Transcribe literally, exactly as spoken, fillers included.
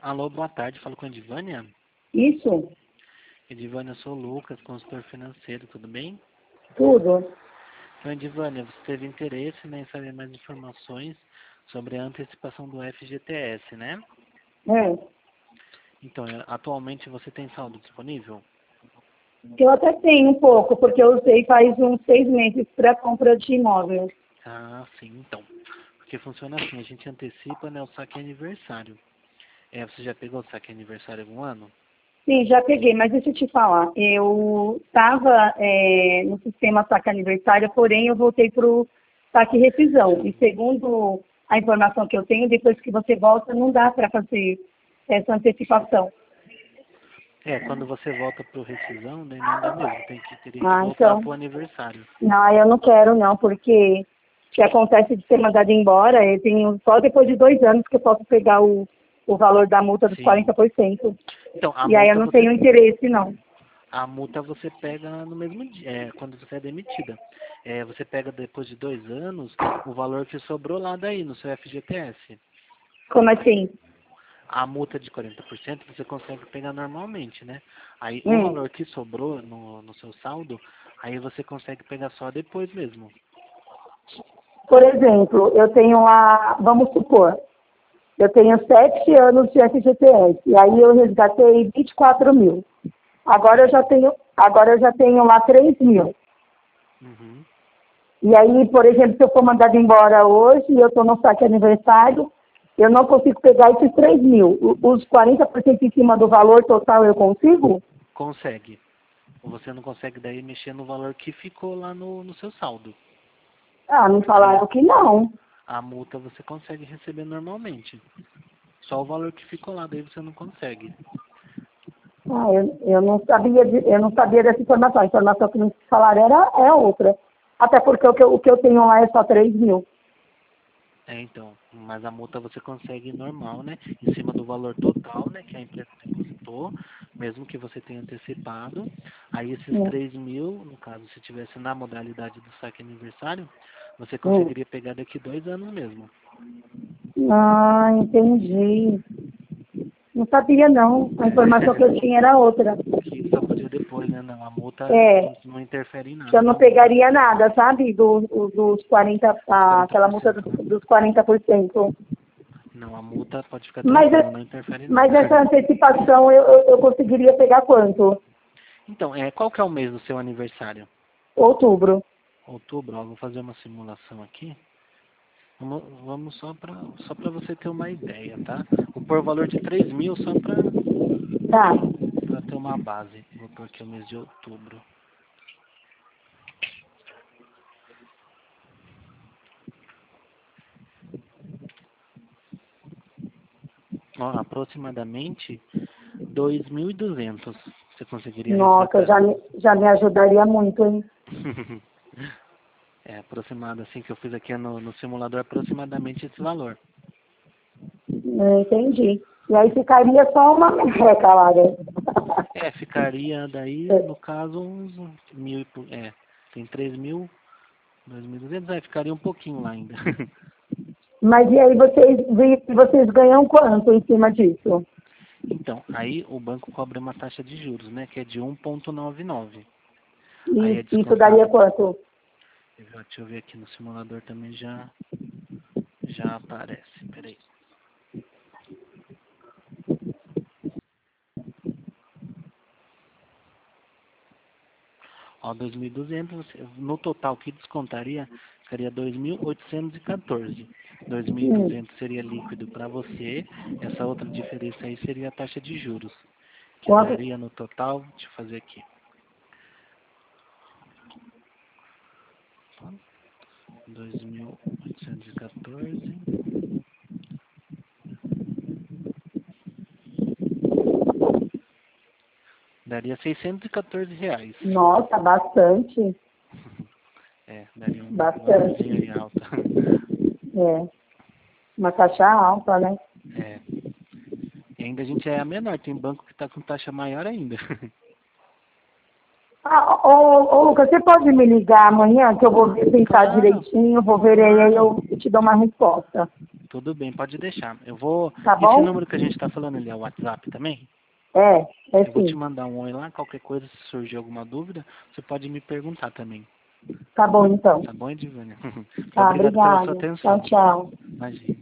Alô, boa tarde, falo com a Edivânia. Isso, Edivânia, eu sou o Lucas, consultor financeiro, tudo bem? tudo. Então, Edivânia, você teve interesse, né, em saber mais informações sobre a antecipação do F G T S, né? É. Então, é, atualmente você tem saldo disponível? Eu até tenho um pouco, porque eu usei faz uns seis meses para compra de imóvel. Ah, sim, então. Porque funciona assim, a gente antecipa, né, o saque aniversário. É, você já pegou o saque aniversário algum ano? Sim, já peguei, mas deixa eu te falar. Eu estava é, no sistema saque aniversário, porém eu voltei para o saque revisão. E segundo a informação que eu tenho, depois que você volta, não dá para fazer essa antecipação. É, quando você volta pro rescisão, né, não dá mesmo, tem que, teria que Ah, voltar então. pro aniversário. Não, eu não quero não, porque o que acontece de ser mandado embora, eu tenho só depois de dois anos que eu posso pegar o, o valor da multa dos Sim. quarenta por cento. Então, a E aí eu multa não você tenho interesse, não. A multa você pega no mesmo dia, é, quando você é demitida. É, você pega depois de dois anos o valor que sobrou lá daí no seu F G T S. Como assim? A multa de quarenta por cento você consegue pegar normalmente, né? Aí o Hum. valor que sobrou no, no seu saldo, aí você consegue pegar só depois mesmo. Por exemplo, eu tenho lá, vamos supor, eu tenho sete anos de F G T S, e aí eu resgatei vinte e quatro mil. Agora eu já tenho, agora eu já tenho lá três mil. Uhum. E aí, por exemplo, se eu for mandado embora hoje e eu estou no saque aniversário, eu não consigo pegar esses três mil. O- Os quarenta por cento em cima do valor total eu consigo? Consegue. Você não consegue daí mexer no valor que ficou lá no, no seu saldo. Ah, me Aí falaram que não. a multa você consegue receber normalmente. Só o valor que ficou lá, daí você não consegue. Ah, eu, eu não sabia de- eu não sabia dessa informação. A informação que me falaram era é outra. Até porque o que, eu, o que eu tenho lá é só três mil. É, então, mas a multa você consegue normal, né? Em cima do valor total, né? Que a empresa depositou, mesmo que você tenha antecipado. Aí esses Hum, três mil, no caso, se tivesse na modalidade do saque aniversário, você hum. conseguiria pegar daqui dois anos mesmo. Ah, entendi. Não sabia não. A informação que eu tinha era outra. Que só podia depois, né? Não, a multa É, não, não interfere em que eu nada não na multa. pegaria nada, sabe? Do, o- dos quarenta, Os ah, quarenta aquela por multa dos, cento, né? dos quarenta por cento. Não, a multa pode ficar Mas, tranquila, é- não interfere em mas nada. essa antecipação eu, eu, eu conseguiria pegar quanto? Então, é, qual que é o mês do seu aniversário? Outubro. Outubro, ó, vou fazer uma simulação aqui. Vamos, vamos só para só para você ter uma ideia, tá? Vou pôr o valor de três mil só para Tá. para ter uma base. Vou pôr aqui o mês de outubro. Ó, aproximadamente dois mil e duzentos você conseguiria Nossa, resgatar. já, me- já me ajudaria muito, hein? É aproximado, assim que eu fiz aqui no, no simulador, aproximadamente esse valor. Não entendi. E aí ficaria só uma merreca lá, né? É, ficaria daí, no caso, uns mil e pou- é, tem três mil, dois mil e duzentos, é, ficaria um pouquinho lá ainda. Mas e aí vocês, e vocês ganham quanto em cima disso? Então, aí o banco cobra uma taxa de juros, né, que é de um vírgula noventa e nove. Aí é E isso daria descontado. quanto? Deixa eu ver aqui no simulador também já já aparece. Peraí. Ó, dois mil e duzentos, você- no total que descontaria seria dois mil oitocentos e quatorze. dois mil e Hum. duzentos seria líquido para você. Essa outra diferença aí seria a taxa de juros, que Quanto? daria no total, deixa eu fazer aqui. dois mil oitocentos e quatorze. Daria seiscentos e quatorze reais. Nossa, bastante. É, daria um valorzinho Bastante. aí alto. É. Uma taxa alta, né? É. E ainda a gente é a menor, tem banco que está com taxa maior ainda. Ah, ô, ô, Lucas, você pode me ligar amanhã que eu vou ver- pensar Claro, direitinho, vou ver e aí claro. eu te dou uma resposta. Tudo bem, pode deixar. Eu vou... Tá Esse bom? número que a gente está falando ali é o WhatsApp também? É, é Eu vou te sim. mandar um oi lá, qualquer coisa, se surgir alguma dúvida, você pode me perguntar também. Tá bom, então. Tá bom, Edivânia? Tá, Obrigado pela sua obrigada. atenção. Tchau, tchau. Imagina.